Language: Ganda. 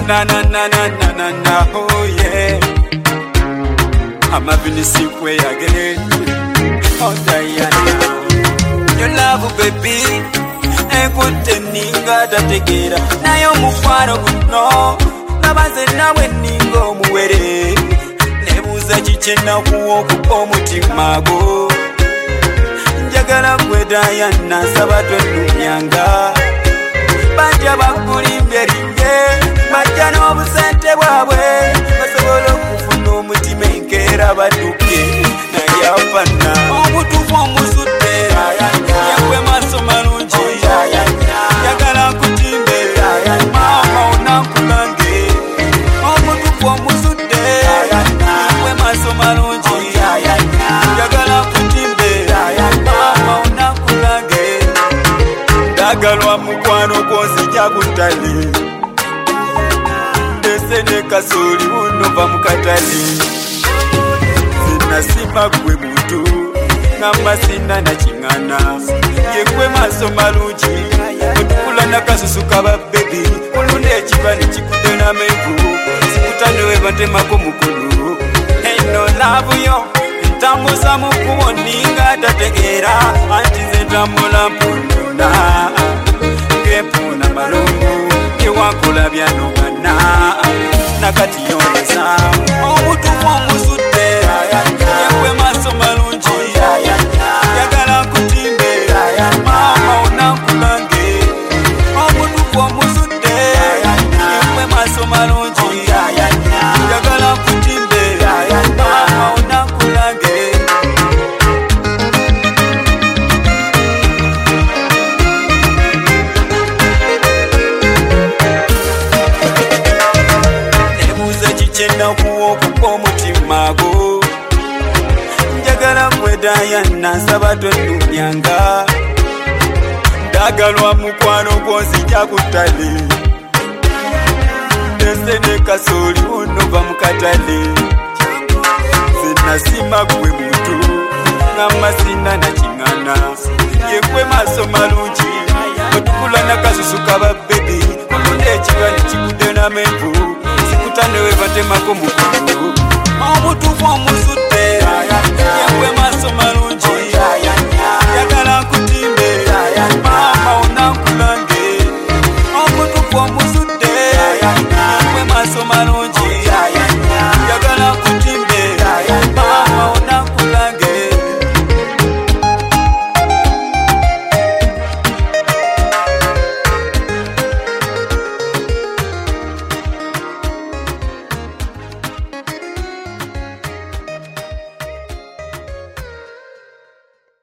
na na na na na na na, oh yeah. I'm having a sick way again. Oh Diana, your love baby, ekuteninga tategera nayo mukwano guno nabanze nawe ningo muwere nebuuza kikyena kuwokupa omutima gwo njagala gwe Diana nsaba tonumyanga bajja bakulimbye bajja n'obusente bwabwe basobola okufuna omutima enkeera badduke naye afana omutuufu omusudde yakwe maaso malungi yagala nkutimbe maama onankulange omutuufu omusudde yakwe maaso malungi yagala nkutimbe maama onankulange ndagalwa mukwano gw'onzija ku ttale ne kasooli unova mukatale sinasima gwe muntu ngamba sina na kingana yekwe maaso malungi otukula nakasusu kaba bebi olunda ekiba nekikutte n'amenvu sikutanewe batemako mukulu eno laavu yo ntambuza mu kkubo ninga tategeera anti nze ntambula mpununa ng'empuna malungu ewankola byanogana nakati yoneza omutuufu omusudde yakwe maaso malungi yagala nkutimbe maama onankulange omutuufu omusudde yakwe maaso malungi yagala nkutimbe maama onankulange kuwokupa omutima gwo njagala gwe Diana nsaba tonumyanga ndagalwa mukwano gw'onzija ku ttale ndese ne kasooli onova mu katale zenasima gwe muntu ngamba sina na kingana yekwe maaso malungi otukula nakasusu kaba bebi olunda ekiba nekikutte n'amenvu sikutanewe batemako mukulu omutuufu omusudde